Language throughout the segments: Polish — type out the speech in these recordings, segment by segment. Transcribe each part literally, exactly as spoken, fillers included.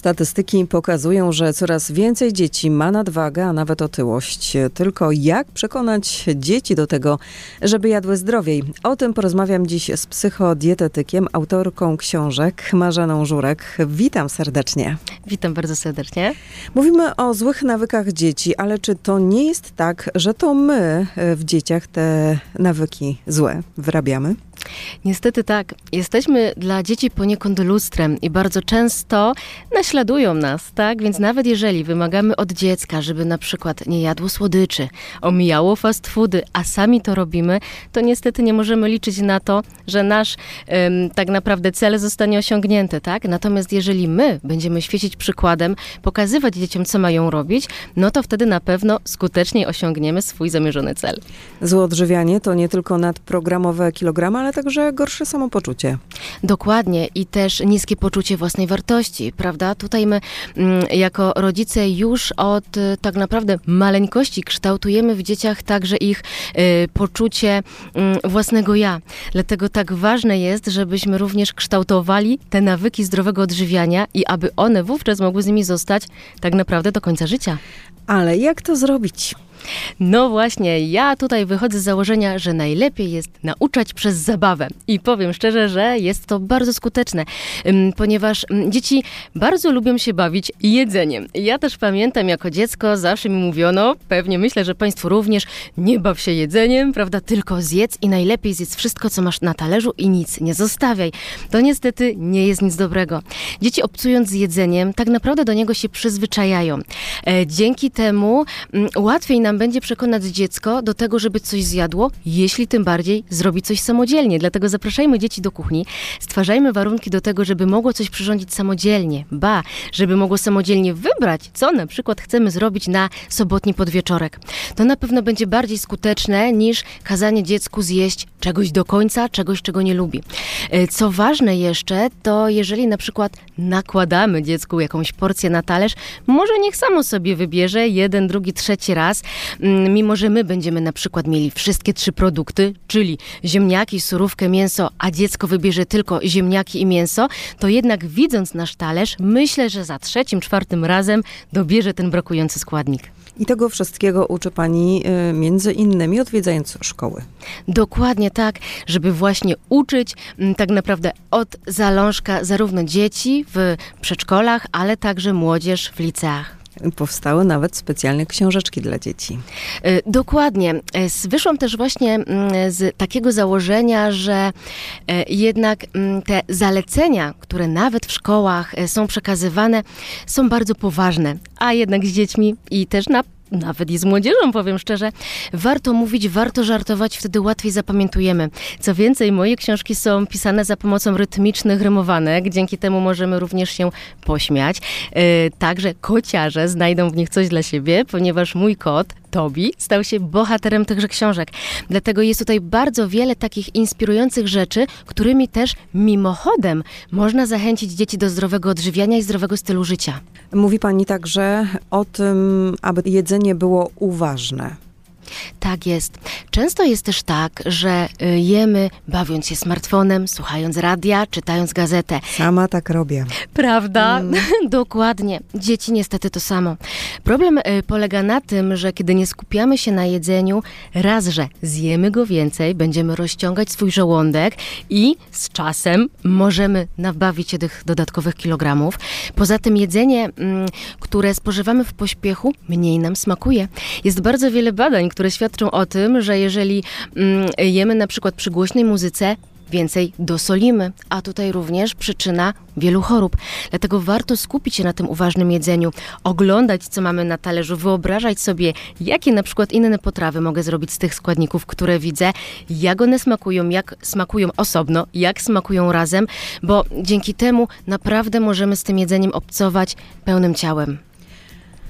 Statystyki pokazują, że coraz więcej dzieci ma nadwagę, a nawet otyłość. Tylko jak przekonać dzieci do tego, żeby jadły zdrowiej? O tym porozmawiam dziś z psychodietetykiem, autorką książek Marzeną Żurek. Witam serdecznie. Witam bardzo serdecznie. Mówimy o złych nawykach dzieci, ale czy to nie jest tak, że to my w dzieciach te nawyki złe wyrabiamy? Niestety tak. Jesteśmy dla dzieci poniekąd lustrem i bardzo często naśladują nas, tak? Więc nawet jeżeli wymagamy od dziecka, żeby na przykład nie jadło słodyczy, omijało fast foody, a sami to robimy, to niestety nie możemy liczyć na to, że nasz ym, tak naprawdę cel zostanie osiągnięty, tak? Natomiast jeżeli my będziemy świecić przykładem, pokazywać dzieciom, co mają robić, no to wtedy na pewno skutecznie osiągniemy swój zamierzony cel. Złe odżywianie to nie tylko nadprogramowe kilogramy, ale także gorsze samopoczucie. Dokładnie i też niskie poczucie własnej wartości, prawda? Tutaj my mm, jako rodzice już od y, tak naprawdę maleńkości kształtujemy w dzieciach także ich y, poczucie y, własnego ja. Dlatego tak ważne jest, żebyśmy również kształtowali te nawyki zdrowego odżywiania i aby one wówczas mogły z nimi zostać tak naprawdę do końca życia. Ale jak to zrobić? No właśnie, ja tutaj wychodzę z założenia, że najlepiej jest nauczać przez zabawę. I powiem szczerze, że jest to bardzo skuteczne, ponieważ dzieci bardzo lubią się bawić jedzeniem. Ja też pamiętam jako dziecko, zawsze mi mówiono, pewnie myślę, że państwu również, nie baw się jedzeniem, prawda, tylko zjedz i najlepiej zjedz wszystko, co masz na talerzu i nic nie zostawiaj. To niestety nie jest nic dobrego. Dzieci obcując z jedzeniem, tak naprawdę do niego się przyzwyczajają. Dzięki temu łatwiej nam będzie przekonać dziecko do tego, żeby coś zjadło, jeśli tym bardziej zrobi coś samodzielnie. Dlatego zapraszajmy dzieci do kuchni, stwarzajmy warunki do tego, żeby mogło coś przyrządzić samodzielnie, ba, żeby mogło samodzielnie wybrać, co na przykład chcemy zrobić na sobotni podwieczorek. To na pewno będzie bardziej skuteczne niż kazanie dziecku zjeść czegoś do końca, czegoś, czego nie lubi. Co ważne jeszcze, to jeżeli na przykład nakładamy dziecku jakąś porcję na talerz, może niech samo sobie wybierze jeden, drugi, trzeci raz, mimo że my będziemy na przykład mieli wszystkie trzy produkty, czyli ziemniaki, surówkę, mięso, a dziecko wybierze tylko ziemniaki i mięso, to jednak widząc nasz talerz, myślę, że za trzecim, czwartym razem dobierze ten brakujący składnik. I tego wszystkiego uczy pani y, między innymi odwiedzając szkoły. Dokładnie tak, żeby właśnie uczyć m, tak naprawdę od zalążka zarówno dzieci w przedszkolach, ale także młodzież w liceach. Powstały nawet specjalne książeczki dla dzieci. Dokładnie. Wyszłam też właśnie z takiego założenia, że jednak te zalecenia, które nawet w szkołach są przekazywane, są bardzo poważne, a jednak z dziećmi i też na nawet i z młodzieżą, powiem szczerze, warto mówić, warto żartować, wtedy łatwiej zapamiętujemy. Co więcej, moje książki są pisane za pomocą rytmicznych rymowanek, dzięki temu możemy również się pośmiać. Yy, także kociarze znajdą w nich coś dla siebie, ponieważ mój kot, Tobi, stał się bohaterem tychże książek. Dlatego jest tutaj bardzo wiele takich inspirujących rzeczy, którymi też mimochodem można zachęcić dzieci do zdrowego odżywiania i zdrowego stylu życia. Mówi pani także o tym, aby jedzenie było uważne. Tak jest. Często jest też tak, że jemy bawiąc się smartfonem, słuchając radia, czytając gazetę. Sama tak robię. Prawda? Mm. Dokładnie. Dzieci niestety to samo. Problem polega na tym, że kiedy nie skupiamy się na jedzeniu, raz, że zjemy go więcej, będziemy rozciągać swój żołądek i z czasem możemy nabawić się tych dodatkowych kilogramów. Poza tym jedzenie, które spożywamy w pośpiechu, mniej nam smakuje. Jest bardzo wiele badań, które świadczą o tym, że jeżeli mm, jemy na przykład przy głośnej muzyce, więcej dosolimy, a tutaj również przyczyna wielu chorób. Dlatego warto skupić się na tym uważnym jedzeniu, oglądać, co mamy na talerzu, wyobrażać sobie, jakie na przykład inne potrawy mogę zrobić z tych składników, które widzę, jak one smakują, jak smakują osobno, jak smakują razem, bo dzięki temu naprawdę możemy z tym jedzeniem obcować pełnym ciałem.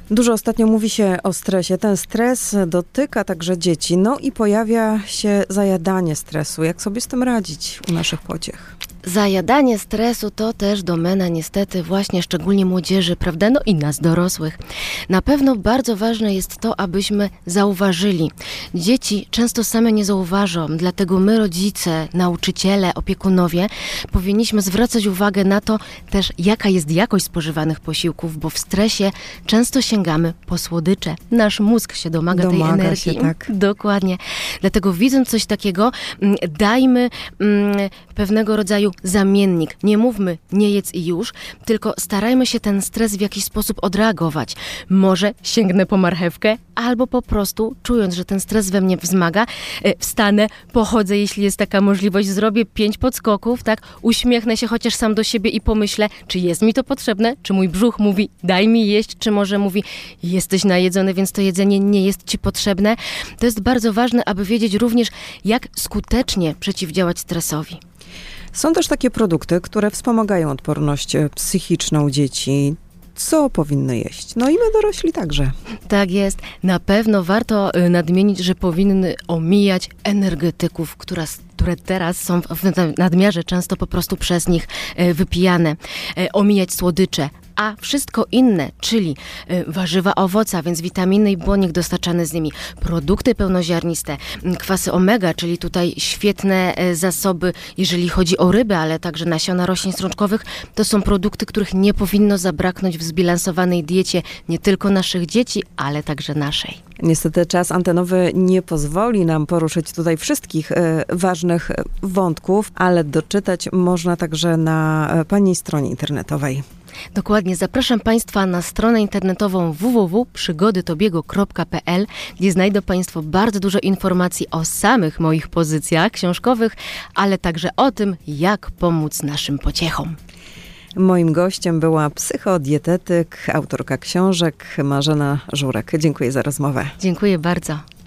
Dużo ostatnio mówi się o stresie. Ten stres dotyka także dzieci. No i pojawia się zajadanie stresu. Jak sobie z tym radzić u naszych pociech? Zajadanie stresu to też domena niestety właśnie szczególnie młodzieży, prawda? No i nas dorosłych. Na pewno bardzo ważne jest to, abyśmy zauważyli. Dzieci często same nie zauważą, dlatego my rodzice, nauczyciele, opiekunowie powinniśmy zwracać uwagę na to też, jaka jest jakość spożywanych posiłków, bo w stresie często sięgamy po słodycze. Nasz mózg się domaga, Domaga tej energii. się, tak. Dokładnie. Dlatego widząc coś takiego, mm, dajmy mm, pewnego rodzaju zamiennik. Nie mówmy nie jedz i już, tylko starajmy się ten stres w jakiś sposób odreagować. Może sięgnę po marchewkę, albo po prostu czując, że ten stres we mnie wzmaga, e, wstanę, pochodzę, jeśli jest taka możliwość, zrobię pięć podskoków, tak, uśmiechnę się chociaż sam do siebie i pomyślę, czy jest mi to potrzebne, czy mój brzuch mówi daj mi jeść, czy może mówi jesteś najedzony, więc to jedzenie nie jest ci potrzebne. To jest bardzo ważne, aby wiedzieć również, jak skutecznie przeciwdziałać stresowi. Są też takie produkty, które wspomagają odporność psychiczną dzieci. Co powinny jeść? No i my dorośli także. Tak jest. Na pewno warto y, nadmienić, że powinny omijać energetyków, która, które teraz są w nadmiarze często po prostu przez nich y, wypijane. Y, omijać słodycze. A wszystko inne, czyli y, warzywa, owoce, a więc witaminy i błonnik dostarczany z nimi, produkty pełnoziarniste, y, kwasy omega, czyli tutaj świetne y, zasoby, jeżeli chodzi o ryby, ale także nasiona roślin strączkowych, to są produkty, których nie powinno zabraknąć w zbilansowanej diecie nie tylko naszych dzieci, ale także naszej. Niestety czas antenowy nie pozwoli nam poruszyć tutaj wszystkich e, ważnych wątków, ale doczytać można także na e, pani stronie internetowej. Dokładnie, zapraszam Państwa na stronę internetową w w w kropka przygody tobiego kropka p l, gdzie znajdą Państwo bardzo dużo informacji o samych moich pozycjach książkowych, ale także o tym, jak pomóc naszym pociechom. Moim gościem była psychodietetyk, autorka książek Marzena Żurek. Dziękuję za rozmowę. Dziękuję bardzo.